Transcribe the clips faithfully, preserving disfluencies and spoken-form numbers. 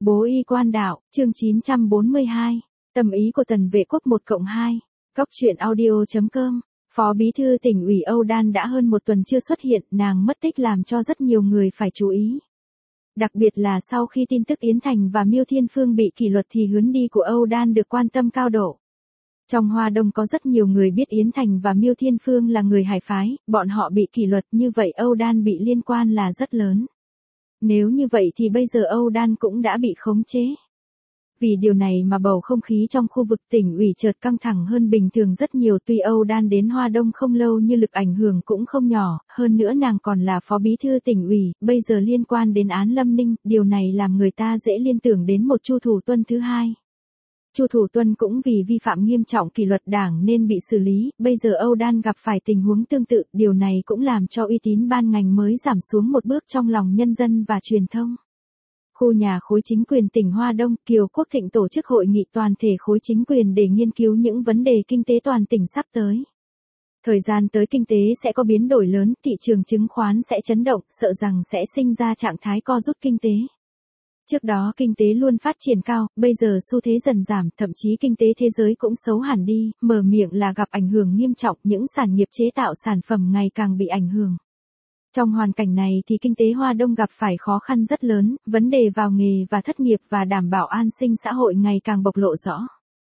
Bố y quan đạo, chương chín trăm bốn mươi hai. Tâm ý của Tần Vệ Quốc một cộng hai. Góc truyện audio chấm com. Phó Bí thư Tỉnh ủy Âu Đan đã hơn một tuần chưa xuất hiện, nàng mất tích làm cho rất nhiều người phải chú ý. Đặc biệt là sau khi tin tức Yến Thành và Miêu Thiên Phương bị kỷ luật thì hướng đi của Âu Đan được quan tâm cao độ. Trong Hoa Đông có rất nhiều người biết Yến Thành và Miêu Thiên Phương là người hải phái, bọn họ bị kỷ luật như vậy Âu Đan bị liên quan là rất lớn. Nếu như vậy thì bây giờ Âu Đan cũng đã bị khống chế. Vì điều này mà bầu không khí trong khu vực tỉnh ủy chợt căng thẳng hơn bình thường rất nhiều. Tuy Âu Đan đến Hoa Đông không lâu nhưng lực ảnh hưởng cũng không nhỏ, hơn nữa nàng còn là phó bí thư tỉnh ủy, bây giờ liên quan đến án Lâm Ninh, điều này làm người ta dễ liên tưởng đến một Chu Thủ Tuân thứ hai. Chu Thủ Tuân cũng vì vi phạm nghiêm trọng kỷ luật đảng nên bị xử lý, bây giờ Âu Đan gặp phải tình huống tương tự, điều này cũng làm cho uy tín ban ngành mới giảm xuống một bước trong lòng nhân dân và truyền thông. Khu nhà khối chính quyền tỉnh Hoa Đông, Kiều Quốc Thịnh tổ chức hội nghị toàn thể khối chính quyền để nghiên cứu những vấn đề kinh tế toàn tỉnh sắp tới. Thời gian tới kinh tế sẽ có biến đổi lớn, thị trường chứng khoán sẽ chấn động, sợ rằng sẽ sinh ra trạng thái co rút kinh tế. Trước đó kinh tế luôn phát triển cao, bây giờ xu thế dần giảm, thậm chí kinh tế thế giới cũng xấu hẳn đi, mở miệng là gặp ảnh hưởng nghiêm trọng, những sản nghiệp chế tạo sản phẩm ngày càng bị ảnh hưởng. Trong hoàn cảnh này thì kinh tế Hoa Đông gặp phải khó khăn rất lớn, vấn đề vào nghề và thất nghiệp và đảm bảo an sinh xã hội ngày càng bộc lộ rõ.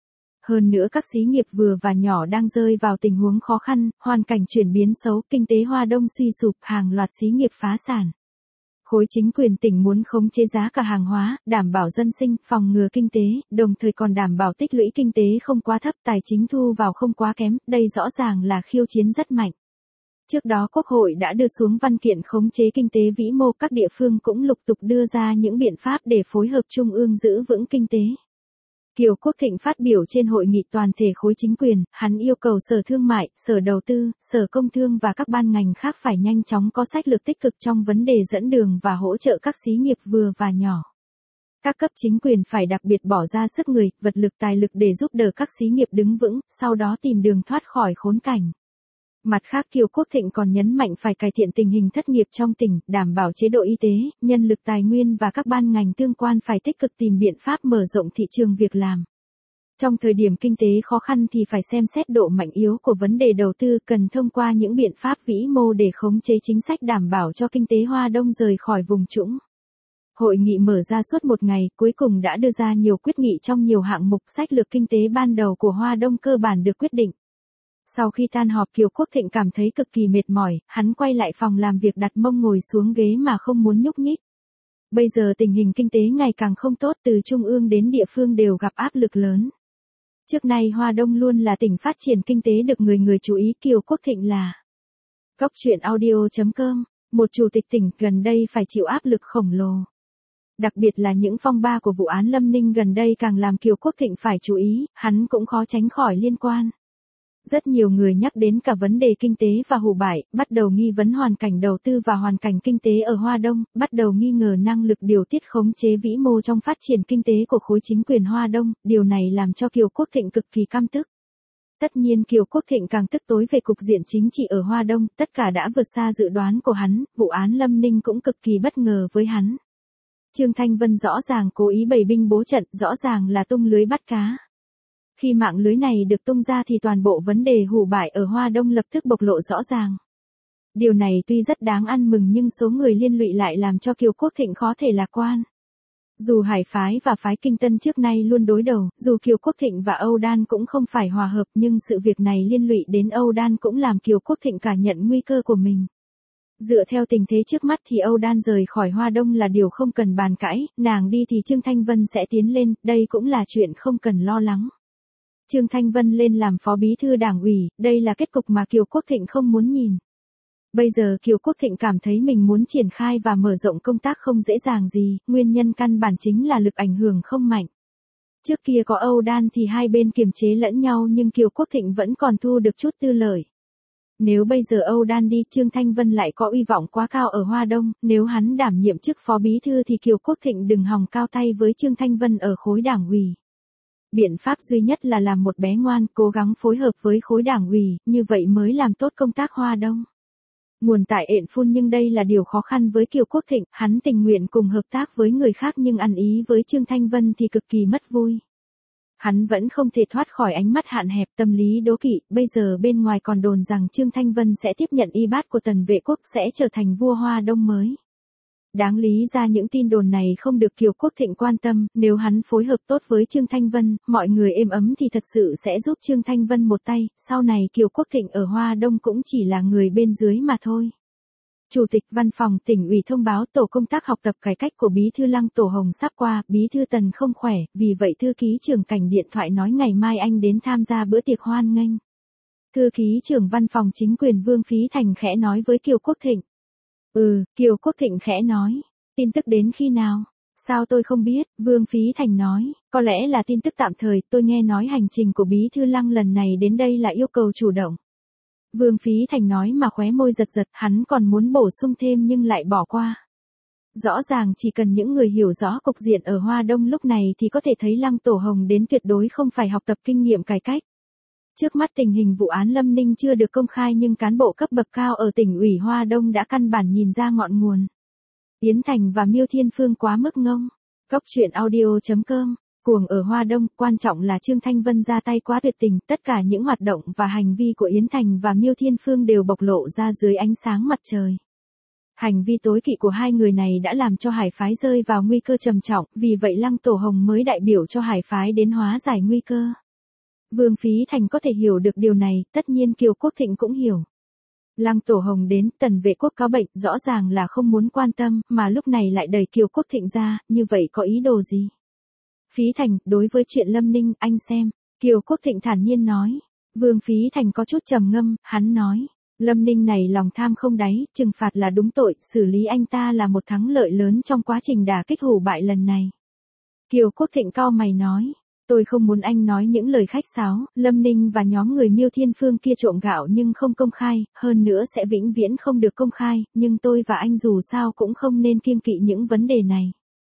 Hơn nữa các xí nghiệp vừa và nhỏ đang rơi vào tình huống khó khăn, hoàn cảnh chuyển biến xấu, kinh tế Hoa Đông suy sụp, hàng loạt xí nghiệp phá sản. Khối chính quyền tỉnh muốn khống chế giá cả hàng hóa, đảm bảo dân sinh, phòng ngừa kinh tế, đồng thời còn đảm bảo tích lũy kinh tế không quá thấp, tài chính thu vào không quá kém, đây rõ ràng là khiêu chiến rất mạnh. Trước đó Quốc hội đã đưa xuống văn kiện khống chế kinh tế vĩ mô, các địa phương cũng lục tục đưa ra những biện pháp để phối hợp trung ương giữ vững kinh tế. Kiều Quốc Thịnh phát biểu trên hội nghị toàn thể khối chính quyền, hắn yêu cầu Sở Thương mại, Sở Đầu tư, Sở Công thương và các ban ngành khác phải nhanh chóng có sách lược tích cực trong vấn đề dẫn đường và hỗ trợ các xí nghiệp vừa và nhỏ. Các cấp chính quyền phải đặc biệt bỏ ra sức người, vật lực tài lực để giúp đỡ các xí nghiệp đứng vững, sau đó tìm đường thoát khỏi khốn cảnh. Mặt khác Kiều Quốc Thịnh còn nhấn mạnh phải cải thiện tình hình thất nghiệp trong tỉnh, đảm bảo chế độ y tế, nhân lực tài nguyên và các ban ngành tương quan phải tích cực tìm biện pháp mở rộng thị trường việc làm. Trong thời điểm kinh tế khó khăn thì phải xem xét độ mạnh yếu của vấn đề đầu tư, cần thông qua những biện pháp vĩ mô để khống chế chính sách đảm bảo cho kinh tế Hoa Đông rời khỏi vùng trũng. Hội nghị mở ra suốt một ngày, cuối cùng đã đưa ra nhiều quyết nghị trong nhiều hạng mục, sách lược kinh tế ban đầu của Hoa Đông cơ bản được quyết định. Sau khi tan họp Kiều Quốc Thịnh cảm thấy cực kỳ mệt mỏi, hắn quay lại phòng làm việc đặt mông ngồi xuống ghế mà không muốn nhúc nhích. Bây giờ tình hình kinh tế ngày càng không tốt, từ trung ương đến địa phương đều gặp áp lực lớn. Trước nay Hoa Đông luôn là tỉnh phát triển kinh tế được người người chú ý, Kiều Quốc Thịnh là Góc truyện audio chấm com, một chủ tịch tỉnh gần đây phải chịu áp lực khổng lồ. Đặc biệt là những phong ba của vụ án Lâm Ninh gần đây càng làm Kiều Quốc Thịnh phải chú ý, hắn cũng khó tránh khỏi liên quan. Rất nhiều người nhắc đến cả vấn đề kinh tế và hủ bại, bắt đầu nghi vấn hoàn cảnh đầu tư và hoàn cảnh kinh tế ở Hoa Đông, bắt đầu nghi ngờ năng lực điều tiết khống chế vĩ mô trong phát triển kinh tế của khối chính quyền Hoa Đông, điều này làm cho Kiều Quốc Thịnh cực kỳ căm tức. Tất nhiên Kiều Quốc Thịnh càng tức tối về cục diện chính trị ở Hoa Đông, tất cả đã vượt xa dự đoán của hắn, vụ án Lâm Ninh cũng cực kỳ bất ngờ với hắn. Trương Thanh Vân rõ ràng cố ý bày binh bố trận, rõ ràng là tung lưới bắt cá. Khi mạng lưới này được tung ra thì toàn bộ vấn đề hủ bại ở Hoa Đông lập tức bộc lộ rõ ràng. Điều này tuy rất đáng ăn mừng nhưng số người liên lụy lại làm cho Kiều Quốc Thịnh khó thể lạc quan. Dù Hải phái và phái Kinh Tân trước nay luôn đối đầu, dù Kiều Quốc Thịnh và Âu Đan cũng không phải hòa hợp nhưng sự việc này liên lụy đến Âu Đan cũng làm Kiều Quốc Thịnh cảm nhận nguy cơ của mình. Dựa theo tình thế trước mắt thì Âu Đan rời khỏi Hoa Đông là điều không cần bàn cãi, nàng đi thì Trương Thanh Vân sẽ tiến lên, đây cũng là chuyện không cần lo lắng. Trương Thanh Vân lên làm phó bí thư đảng ủy, đây là kết cục mà Kiều Quốc Thịnh không muốn nhìn. Bây giờ Kiều Quốc Thịnh cảm thấy mình muốn triển khai và mở rộng công tác không dễ dàng gì, nguyên nhân căn bản chính là lực ảnh hưởng không mạnh. Trước kia có Âu Đan thì hai bên kiềm chế lẫn nhau nhưng Kiều Quốc Thịnh vẫn còn thu được chút tư lợi. Nếu bây giờ Âu Đan đi, Trương Thanh Vân lại có uy vọng quá cao ở Hoa Đông, nếu hắn đảm nhiệm chức phó bí thư thì Kiều Quốc Thịnh đừng hòng cao tay với Trương Thanh Vân ở khối đảng ủy. Biện pháp duy nhất là làm một bé ngoan, cố gắng phối hợp với khối đảng ủy, như vậy mới làm tốt công tác Hoa Đông. nguồn tại ện phun nhưng đây là điều khó khăn với Kiều Quốc Thịnh, hắn tình nguyện cùng hợp tác với người khác nhưng ăn ý với Trương Thanh Vân thì cực kỳ mất vui. Hắn vẫn không thể thoát khỏi ánh mắt hạn hẹp tâm lý đố kỵ, bây giờ bên ngoài còn đồn rằng Trương Thanh Vân sẽ tiếp nhận y bát của Tần Vệ Quốc sẽ trở thành vua Hoa Đông mới. Đáng lý ra những tin đồn này không được Kiều Quốc Thịnh quan tâm, nếu hắn phối hợp tốt với Trương Thanh Vân, mọi người êm ấm thì thật sự sẽ giúp Trương Thanh Vân một tay, sau này Kiều Quốc Thịnh ở Hoa Đông cũng chỉ là người bên dưới mà thôi. Chủ tịch Văn phòng Tỉnh ủy thông báo tổ công tác học tập cải cách của Bí thư Lăng Tổ Hồng sắp qua, Bí thư Tần không khỏe, vì vậy thư ký trưởng Cảnh điện thoại nói ngày mai anh đến tham gia bữa tiệc hoan nghênh. Thư ký trưởng Văn phòng Chính quyền Vương Phí Thành khẽ nói với Kiều Quốc Thịnh. Ừ, Kiều Quốc Thịnh khẽ nói, tin tức đến khi nào? Sao tôi không biết, Vương Phí Thành nói, có lẽ là tin tức tạm thời, tôi nghe nói hành trình của Bí thư Lăng lần này đến đây là yêu cầu chủ động. Vương Phí Thành nói mà khóe môi giật giật, hắn còn muốn bổ sung thêm nhưng lại bỏ qua. Rõ ràng chỉ cần những người hiểu rõ cục diện ở Hoa Đông lúc này thì có thể thấy Lăng Tổ Hồng đến tuyệt đối không phải học tập kinh nghiệm cải cách. Trước mắt tình hình vụ án Lâm Ninh chưa được công khai nhưng cán bộ cấp bậc cao ở tỉnh ủy Hoa Đông đã căn bản nhìn ra ngọn nguồn. Yến Thành và Miêu Thiên Phương quá mức ngông. Cóc truyện audio chấm com. Cuồng ở Hoa Đông, quan trọng là Trương Thanh Vân ra tay quá tuyệt tình, tất cả những hoạt động và hành vi của Yến Thành và Miêu Thiên Phương đều bộc lộ ra dưới ánh sáng mặt trời. Hành vi tối kỵ của hai người này đã làm cho Hải phái rơi vào nguy cơ trầm trọng, vì vậy Lăng Tổ Hồng mới đại biểu cho Hải phái đến hóa giải nguy cơ. Vương Phí Thành có thể hiểu được điều này, tất nhiên Kiều Quốc Thịnh cũng hiểu. Lăng Tổ Hồng đến, Tần Vệ Quốc có bệnh, rõ ràng là không muốn quan tâm, mà lúc này lại đẩy Kiều Quốc Thịnh ra, như vậy có ý đồ gì? Phí Thành, đối với chuyện Lâm Ninh, anh xem. Kiều Quốc Thịnh thản nhiên nói. Vương Phí Thành có chút trầm ngâm, hắn nói. Lâm Ninh này lòng tham không đáy, trừng phạt là đúng tội, xử lý anh ta là một thắng lợi lớn trong quá trình đả kích hủ bại lần này. Kiều Quốc Thịnh cau mày nói. Tôi không muốn anh nói những lời khách sáo, Lâm Ninh và nhóm người Miêu Thiên Phương kia trộm gạo nhưng không công khai, hơn nữa sẽ vĩnh viễn không được công khai, nhưng tôi và anh dù sao cũng không nên kiêng kỵ những vấn đề này.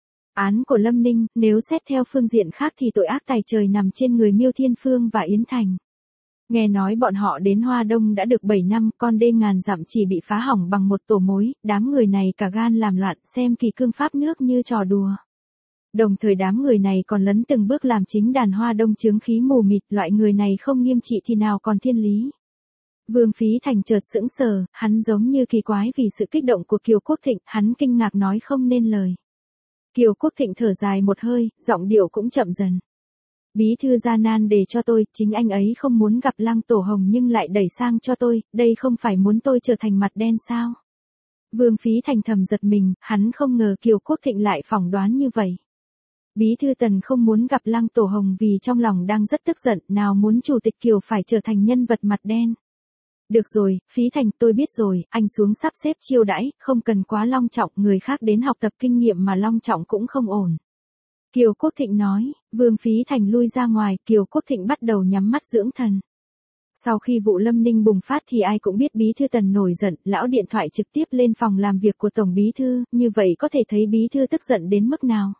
Án của Lâm Ninh, nếu xét theo phương diện khác thì tội ác tày trời nằm trên người Miêu Thiên Phương và Yến Thành. Nghe nói bọn họ đến Hoa Đông đã được bảy năm, con đê ngàn dặm chỉ bị phá hỏng bằng một tổ mối, đám người này cả gan làm loạn, xem kỳ cương pháp nước như trò đùa. Đồng thời đám người này còn lấn từng bước làm chính đàn Hoa Đông chướng khí mù mịt, loại người này không nghiêm trị thì nào còn thiên lý. Vương Phí Thành chợt sững sờ, hắn giống như kỳ quái vì sự kích động của Kiều Quốc Thịnh, hắn kinh ngạc nói không nên lời. Kiều Quốc Thịnh thở dài một hơi, giọng điệu cũng chậm dần. Bí thư gian nan để cho tôi, chính anh ấy không muốn gặp Lăng Tổ Hồng nhưng lại đẩy sang cho tôi, đây không phải muốn tôi trở thành mặt đen sao? Vương Phí Thành thầm giật mình, hắn không ngờ Kiều Quốc Thịnh lại phỏng đoán như vậy. Bí thư Tần không muốn gặp Lăng Tổ Hồng vì trong lòng đang rất tức giận, nào muốn Chủ tịch Kiều phải trở thành nhân vật mặt đen. Được rồi, Phí Thành, tôi biết rồi, anh xuống sắp xếp chiêu đãi, không cần quá long trọng, người khác đến học tập kinh nghiệm mà long trọng cũng không ổn. Kiều Quốc Thịnh nói, Vương Phí Thành lui ra ngoài, Kiều Quốc Thịnh bắt đầu nhắm mắt dưỡng thần. Sau khi vụ Lâm Ninh bùng phát thì ai cũng biết Bí thư Tần nổi giận, lão điện thoại trực tiếp lên phòng làm việc của Tổng Bí thư, như vậy có thể thấy Bí thư tức giận đến mức nào.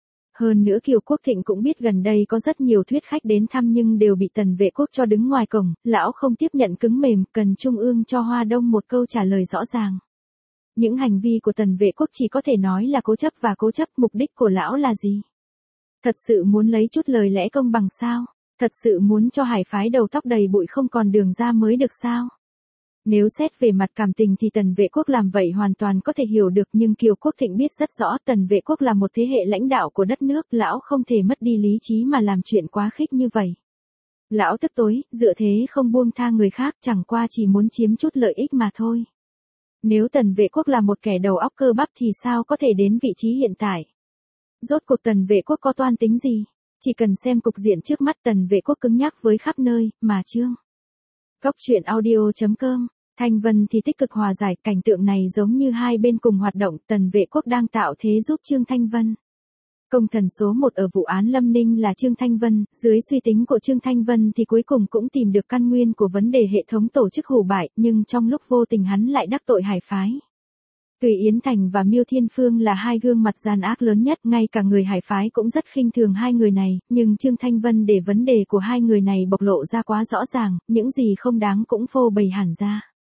Hơn nữa Kiều Quốc Thịnh cũng biết gần đây có rất nhiều thuyết khách đến thăm nhưng đều bị Tần Vệ Quốc cho đứng ngoài cổng, lão không tiếp nhận cứng mềm, cần Trung ương cho Hoa Đông một câu trả lời rõ ràng. Những hành vi của Tần Vệ Quốc chỉ có thể nói là cố chấp và cố chấp, mục đích của lão là gì? Thật sự muốn lấy chút lời lẽ công bằng sao? Thật sự muốn cho Hải phái đầu tóc đầy bụi không còn đường ra mới được sao? Nếu xét về mặt cảm tình thì Tần Vệ Quốc làm vậy hoàn toàn có thể hiểu được nhưng Kiều Quốc Thịnh biết rất rõ Tần Vệ Quốc là một thế hệ lãnh đạo của đất nước, lão không thể mất đi lý trí mà làm chuyện quá khích như vậy. Lão tức tối, dựa thế không buông tha người khác, chẳng qua chỉ muốn chiếm chút lợi ích mà thôi. Nếu Tần Vệ Quốc là một kẻ đầu óc cơ bắp thì sao có thể đến vị trí hiện tại? Rốt cuộc Tần Vệ Quốc có toan tính gì? Chỉ cần xem cục diện trước mắt Tần Vệ Quốc cứng nhắc với khắp nơi, mà Trương. Cóc truyện audio chấm com, Thanh Vân thì tích cực hòa giải, cảnh tượng này giống như hai bên cùng hoạt động, Tần Vệ Quốc đang tạo thế giúp Trương Thanh Vân. Công thần số một ở vụ án Lâm Ninh là Trương Thanh Vân, dưới suy tính của Trương Thanh Vân thì cuối cùng cũng tìm được căn nguyên của vấn đề hệ thống tổ chức hủ bại, nhưng trong lúc vô tình hắn lại đắc tội Hải phái. Tùy Yến Thành và Miêu Thiên Phương là hai gương mặt gian ác lớn nhất, ngay cả người Hải phái cũng rất khinh thường hai người này, nhưng Trương Thanh Vân để vấn đề của hai người này bộc lộ ra quá rõ ràng, những gì không đáng cũng phô bày hẳn ra.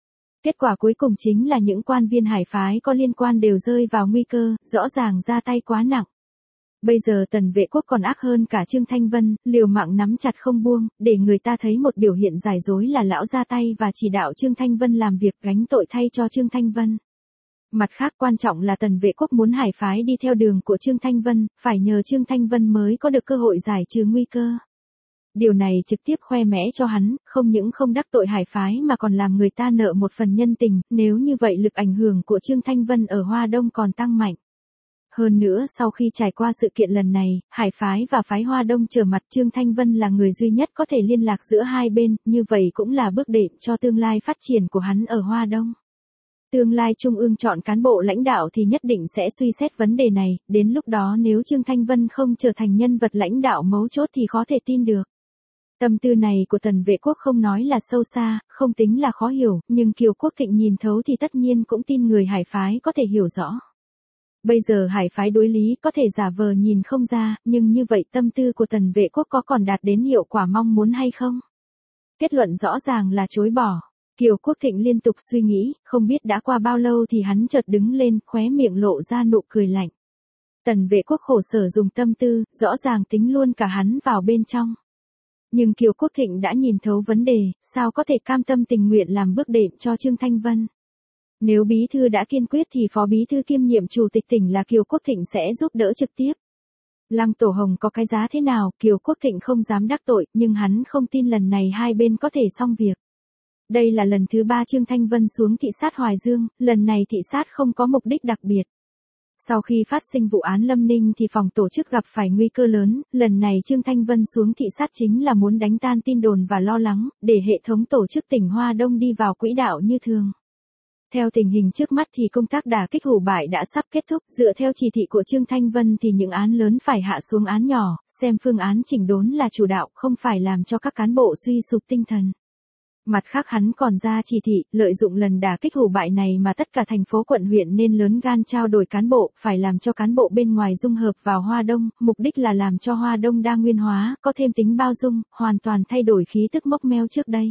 Kết quả cuối cùng chính là những quan viên hải phái có liên quan đều rơi vào nguy cơ, rõ ràng ra tay quá nặng. Bây giờ Tần Vệ Quốc còn ác hơn cả Trương Thanh Vân, liều mạng nắm chặt không buông, để người ta thấy một biểu hiện giải dối là lão ra tay và chỉ đạo Trương Thanh Vân làm việc gánh tội thay cho Trương Thanh Vân. Mặt khác quan trọng là Tần Vệ Quốc muốn hải phái đi theo đường của Trương Thanh Vân, phải nhờ Trương Thanh Vân mới có được cơ hội giải trừ nguy cơ. Điều này trực tiếp khoe mẽ cho hắn, không những không đắc tội hải phái mà còn làm người ta nợ một phần nhân tình, nếu như vậy lực ảnh hưởng của Trương Thanh Vân ở Hoa Đông còn tăng mạnh. Hơn nữa sau khi trải qua sự kiện lần này, hải phái và phái Hoa Đông trở mặt Trương Thanh Vân là người duy nhất có thể liên lạc giữa hai bên, như vậy cũng là bước đệm cho tương lai phát triển của hắn ở Hoa Đông. Tương lai Trung ương chọn cán bộ lãnh đạo thì nhất định sẽ suy xét vấn đề này, đến lúc đó nếu Trương Thanh Vân không trở thành nhân vật lãnh đạo mấu chốt thì khó thể tin được. Tâm tư này của Tần Vệ Quốc không nói là sâu xa, không tính là khó hiểu, nhưng Kiều Quốc Thịnh nhìn thấu thì tất nhiên cũng tin người hải phái có thể hiểu rõ. Bây giờ hải phái đối lý có thể giả vờ nhìn không ra, nhưng như vậy tâm tư của Tần Vệ Quốc có còn đạt đến hiệu quả mong muốn hay không? Kết luận rõ ràng là chối bỏ. Kiều Quốc Thịnh liên tục suy nghĩ, không biết đã qua bao lâu thì hắn chợt đứng lên, khóe miệng lộ ra nụ cười lạnh. Tần Vệ Quốc khổ sở dùng tâm tư, rõ ràng tính luôn cả hắn vào bên trong. Nhưng Kiều Quốc Thịnh đã nhìn thấu vấn đề, sao có thể cam tâm tình nguyện làm bước đệm cho Trương Thanh Vân. Nếu bí thư đã kiên quyết thì phó bí thư kiêm nhiệm chủ tịch tỉnh là Kiều Quốc Thịnh sẽ giúp đỡ trực tiếp. Lăng Tổ Hồng có cái giá thế nào, Kiều Quốc Thịnh không dám đắc tội, nhưng hắn không tin lần này hai bên có thể xong việc. Đây là lần thứ ba Trương Thanh Vân xuống thị sát Hoài Dương, lần này thị sát không có mục đích đặc biệt. Sau khi phát sinh vụ án Lâm Ninh thì phòng tổ chức gặp phải nguy cơ lớn, lần này Trương Thanh Vân xuống thị sát chính là muốn đánh tan tin đồn và lo lắng, để hệ thống tổ chức tỉnh Hoa Đông đi vào quỹ đạo như thường. Theo tình hình trước mắt thì công tác đả kích hủ bại đã sắp kết thúc, dựa theo chỉ thị của Trương Thanh Vân thì những án lớn phải hạ xuống án nhỏ, xem phương án chỉnh đốn là chủ đạo, không phải làm cho các cán bộ suy sụp tinh thần. Mặt khác hắn còn ra chỉ thị, lợi dụng lần đả kích hủ bại này mà tất cả thành phố quận huyện nên lớn gan trao đổi cán bộ, phải làm cho cán bộ bên ngoài dung hợp vào Hoa Đông, mục đích là làm cho Hoa Đông đa nguyên hóa, có thêm tính bao dung, hoàn toàn thay đổi khí tức mốc meo trước đây.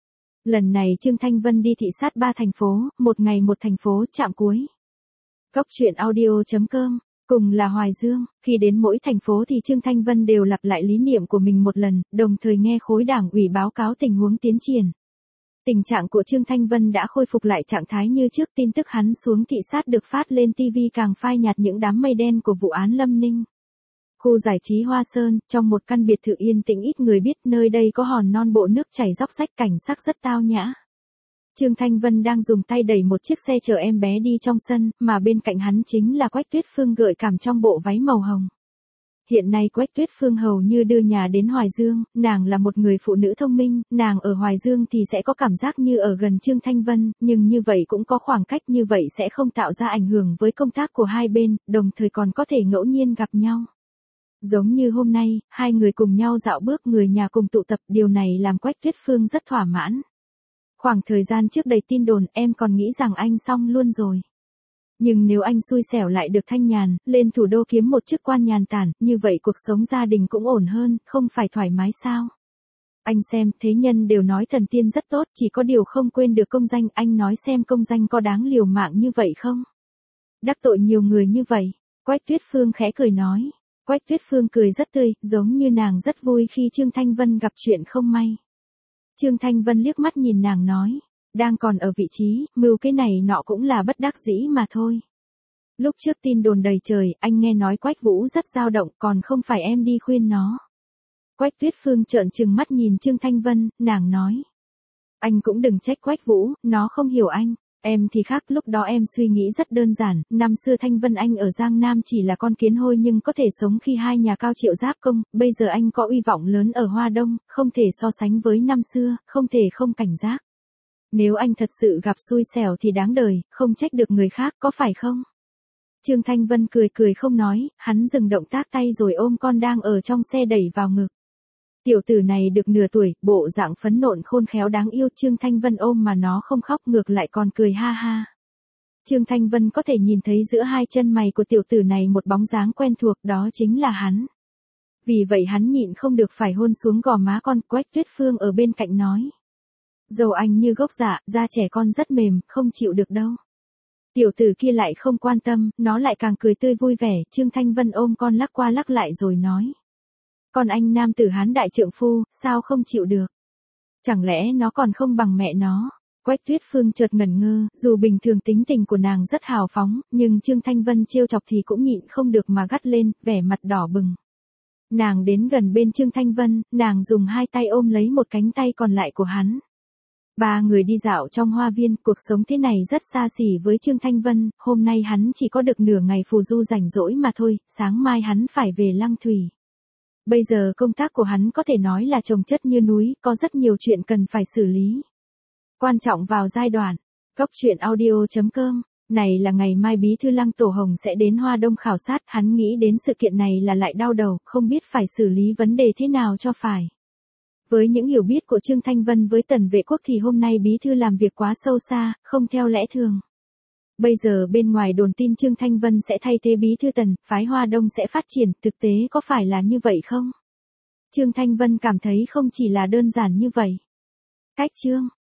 Lần này Trương Thanh Vân đi thị sát ba thành phố, một ngày một thành phố, chạm cuối. Cốc truyện audio chấm com, cùng là Hoài Dương, khi đến mỗi thành phố thì Trương Thanh Vân đều lặp lại lý niệm của mình một lần, đồng thời nghe khối đảng ủy báo cáo tình huống tiến triển. Tình trạng của Trương Thanh Vân đã khôi phục lại trạng thái như trước, tin tức hắn xuống thị sát được phát lên ti vi càng phai nhạt những đám mây đen của vụ án Lâm Ninh. Khu giải trí Hoa Sơn, trong một căn biệt thự yên tĩnh ít người biết, nơi đây có hòn non bộ nước chảy róc rách, cảnh sắc rất tao nhã. Trương Thanh Vân đang dùng tay đẩy một chiếc xe chở em bé đi trong sân, mà bên cạnh hắn chính là Quách Tuyết Phương gợi cảm trong bộ váy màu hồng. Hiện nay Quách Tuyết Phương hầu như đưa nhà đến Hoài Dương, nàng là một người phụ nữ thông minh, nàng ở Hoài Dương thì sẽ có cảm giác như ở gần Trương Thanh Vân, nhưng như vậy cũng có khoảng cách, như vậy sẽ không tạo ra ảnh hưởng với công tác của hai bên, đồng thời còn có thể ngẫu nhiên gặp nhau. Giống như hôm nay, hai người cùng nhau dạo bước, người nhà cùng tụ tập, điều này làm Quách Tuyết Phương rất thỏa mãn. Khoảng thời gian trước đầy tin đồn, em còn nghĩ rằng anh xong luôn rồi. Nhưng nếu anh xui xẻo lại được thanh nhàn, lên thủ đô kiếm một chức quan nhàn tản, như vậy cuộc sống gia đình cũng ổn hơn, không phải thoải mái sao? Anh xem, thế nhân đều nói thần tiên rất tốt, chỉ có điều không quên được công danh, anh nói xem công danh có đáng liều mạng như vậy không? Đắc tội nhiều người như vậy, Quách Tuyết Phương khẽ cười nói. Quách Tuyết Phương cười rất tươi, giống như nàng rất vui khi Trương Thanh Vân gặp chuyện không may. Trương Thanh Vân liếc mắt nhìn nàng nói, đang còn ở vị trí, mưu cái này nọ cũng là bất đắc dĩ mà thôi. Lúc trước tin đồn đầy trời, anh nghe nói Quách Vũ rất dao động, còn không phải em đi khuyên nó. Quách Tuyết Phương trợn trừng mắt nhìn Trương Thanh Vân, nàng nói. Anh cũng đừng trách Quách Vũ, nó không hiểu anh. Em thì khác, lúc đó em suy nghĩ rất đơn giản, năm xưa Thanh Vân anh ở Giang Nam chỉ là con kiến hôi nhưng có thể sống khi hai nhà Cao Triệu giáp công, bây giờ anh có uy vọng lớn ở Hoa Đông, không thể so sánh với năm xưa, không thể không cảnh giác. Nếu anh thật sự gặp xui xẻo thì đáng đời, không trách được người khác, có phải không? Trương Thanh Vân cười cười không nói, hắn dừng động tác tay rồi ôm con đang ở trong xe đẩy vào ngực. Tiểu tử này được nửa tuổi, bộ dạng phấn nộn khôn khéo đáng yêu, Trương Thanh Vân ôm mà nó không khóc, ngược lại còn cười ha ha. Trương Thanh Vân có thể nhìn thấy giữa hai chân mày của tiểu tử này một bóng dáng quen thuộc, đó chính là hắn. Vì vậy hắn nhịn không được phải hôn xuống gò má con. Quách Tuyết Phương ở bên cạnh nói. Dâu anh như gốc dạ, da trẻ con rất mềm, không chịu được đâu. Tiểu tử kia lại không quan tâm, nó lại càng cười tươi vui vẻ, Trương Thanh Vân ôm con lắc qua lắc lại rồi nói. Con anh nam tử Hán đại trượng phu, sao không chịu được? Chẳng lẽ nó còn không bằng mẹ nó? Quách Tuyết Phương chợt ngẩn ngơ, dù bình thường tính tình của nàng rất hào phóng, nhưng Trương Thanh Vân trêu chọc thì cũng nhịn không được mà gắt lên, vẻ mặt đỏ bừng. Nàng đến gần bên Trương Thanh Vân, nàng dùng hai tay ôm lấy một cánh tay còn lại của hắn. Ba người đi dạo trong hoa viên, cuộc sống thế này rất xa xỉ với Trương Thanh Vân, hôm nay hắn chỉ có được nửa ngày phù du rảnh rỗi mà thôi, sáng mai hắn phải về Lăng Thủy. Bây giờ công tác của hắn có thể nói là chồng chất như núi, có rất nhiều chuyện cần phải xử lý. Quan trọng vào giai đoạn, Cốc truyện audio chấm com, này là ngày mai Bí thư Lăng Tổ Hồng sẽ đến Hoa Đông khảo sát, hắn nghĩ đến sự kiện này là lại đau đầu, không biết phải xử lý vấn đề thế nào cho phải. Với những hiểu biết của Trương Thanh Vân với Tần Vệ Quốc thì hôm nay Bí thư làm việc quá sâu xa, không theo lẽ thường. Bây giờ bên ngoài đồn tin Trương Thanh Vân sẽ thay thế Bí thư Tần, phái Hoa Đông sẽ phát triển, thực tế có phải là như vậy không? Trương Thanh Vân cảm thấy không chỉ là đơn giản như vậy. Cách Trương